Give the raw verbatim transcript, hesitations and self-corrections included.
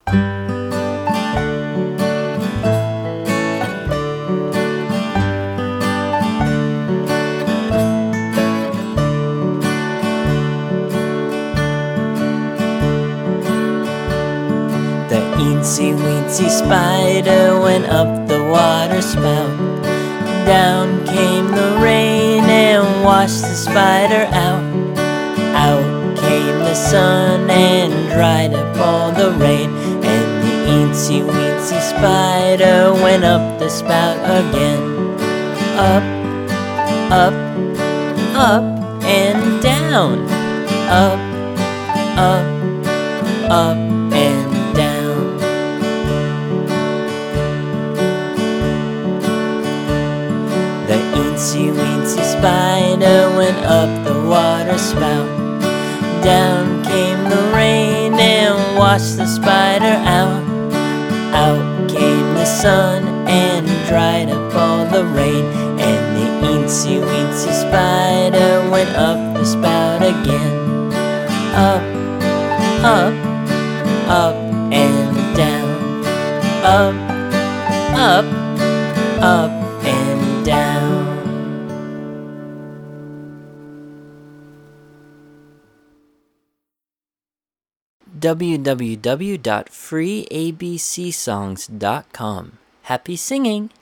The eensy weensy spider went up the water spout. Down came the rain and washed the spider out. Out came the sun and dried up all the rain. And the eensy weensy spider went up the spout again. Up, up, up and down. Up, up, up and down. The eensy weensy spider went up the water spout. Down came the rain and washed the spider out. Out came the sun and dried up all the rain. And the eensy weensy spider went up the spout again. Up, up, up and down. Up, up, up and down. w w w dot free a b c songs dot com. Happy singing!